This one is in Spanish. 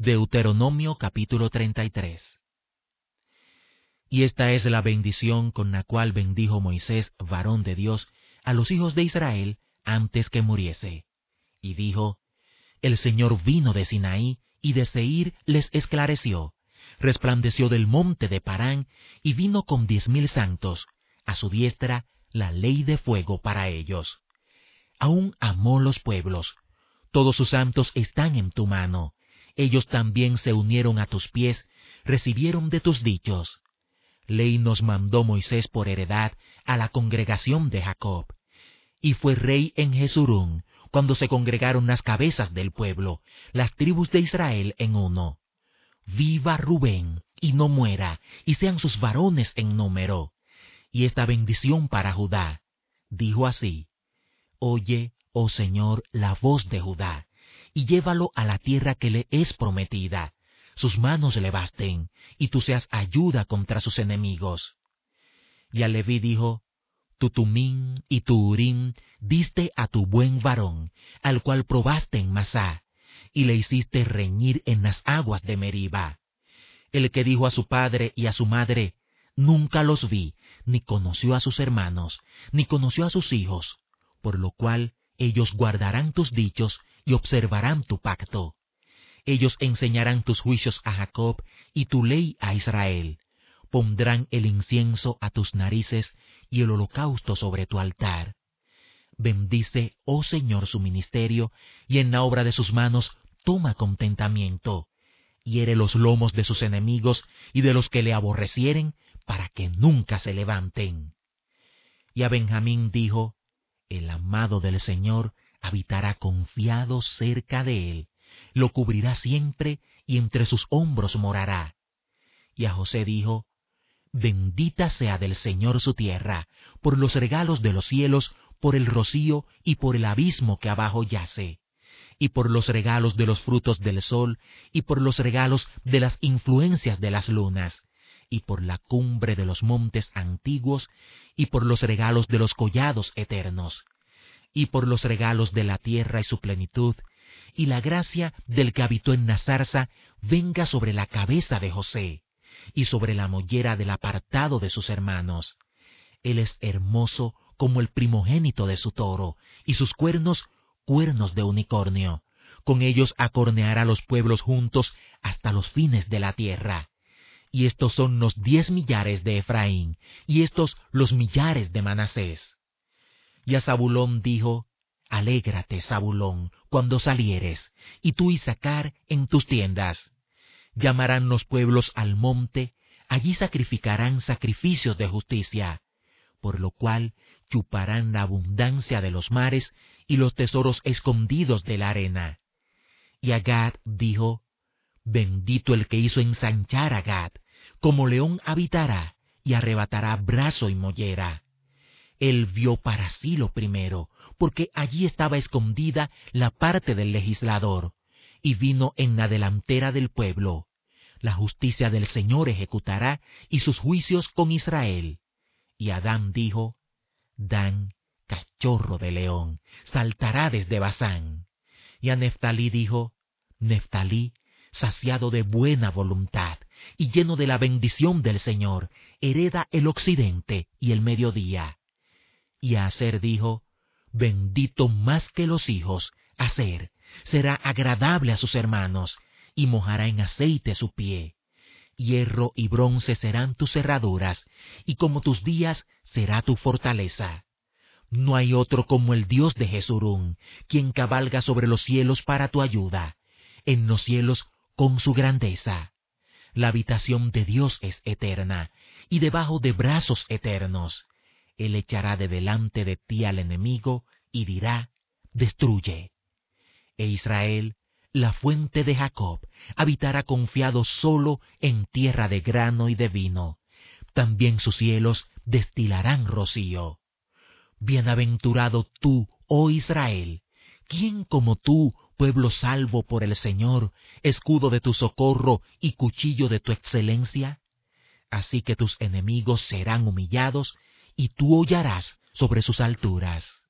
Deuteronomio capítulo 33. Y esta es la bendición con la cual bendijo Moisés, varón de Dios, a los hijos de Israel antes que muriese. Y dijo: El Señor vino de Sinaí, y de Seir les esclareció, resplandeció del monte de Parán, y vino con 10,000 santos, a su diestra la ley de fuego para ellos. Aún amó los pueblos, todos sus santos están en tu mano, ellos también se unieron a tus pies, recibieron de tus dichos. Ley nos mandó Moisés por heredad a la congregación de Jacob, y fue rey en Jesurún, cuando se congregaron las cabezas del pueblo, las tribus de Israel en uno. Viva Rubén, y no muera, y sean sus varones en número. Y esta bendición para Judá, dijo así: Oye, oh Señor, la voz de Judá, y llévalo a la tierra que le es prometida. Sus manos le basten, y tú seas ayuda contra sus enemigos. Y a Leví dijo: Tu Tumín y tu Urim diste a tu buen varón, al cual probaste en Masá, y le hiciste reñir en las aguas de Meriba. El que dijo a su padre y a su madre: Nunca los vi, ni conoció a sus hermanos, ni conoció a sus hijos, por lo cual ellos guardarán tus dichos y observarán tu pacto. Ellos enseñarán tus juicios a Jacob y tu ley a Israel. Pondrán el incienso a tus narices y el holocausto sobre tu altar. Bendice, oh Señor, su ministerio, y en la obra de sus manos toma contentamiento. Hiere los lomos de sus enemigos y de los que le aborrecieren, para que nunca se levanten. Y a Benjamín dijo: El amado del Señor habitará confiado cerca de él, lo cubrirá siempre y entre sus hombros morará. Y a José dijo: Bendita sea del Señor su tierra, por los regalos de los cielos, por el rocío y por el abismo que abajo yace, y por los regalos de los frutos del sol, y por los regalos de las influencias de las lunas, y por la cumbre de los montes antiguos, y por los regalos de los collados eternos, y por los regalos de la tierra y su plenitud, y la gracia del que habitó en la zarza venga sobre la cabeza de José, y sobre la mollera del apartado de sus hermanos. Él es hermoso como el primogénito de su toro, y sus cuernos, cuernos de unicornio. Con ellos acorneará los pueblos juntos hasta los fines de la tierra. Y estos son los 10 millares de Efraín, y estos los millares de Manasés. Y a Zabulón dijo: Alégrate, Zabulón, cuando salieres, y tú, Isacar, en tus tiendas. Llamarán los pueblos al monte, allí sacrificarán sacrificios de justicia, por lo cual chuparán la abundancia de los mares y los tesoros escondidos de la arena. Y a Gad dijo: Bendito el que hizo ensanchar a Gad, como león habitará, y arrebatará brazo y mollera. Él vio para sí lo primero, porque allí estaba escondida la parte del legislador, y vino en la delantera del pueblo. La justicia del Señor ejecutará, y sus juicios con Israel. Y Adán dijo: Dan, cachorro de león, saltará desde Basán. Y a Neftalí dijo: Neftalí, saciado de buena voluntad, y lleno de la bendición del Señor, hereda el occidente y el mediodía. Y a Aser dijo: Bendito más que los hijos, Aser, será agradable a sus hermanos, y mojará en aceite su pie. Hierro y bronce serán tus cerraduras, y como tus días será tu fortaleza. No hay otro como el Dios de Jesurún, quien cabalga sobre los cielos para tu ayuda, en los cielos con su grandeza. La habitación de Dios es eterna, y debajo de brazos eternos. Él echará de delante de ti al enemigo, y dirá: Destruye. E Israel, la fuente de Jacob, habitará confiado solo en tierra de grano y de vino. También sus cielos destilarán rocío. Bienaventurado tú, oh Israel. ¿Quién como tú, pueblo salvo por el Señor, escudo de tu socorro y cuchillo de tu excelencia? Así que tus enemigos serán humillados, y tú hollarás sobre sus alturas.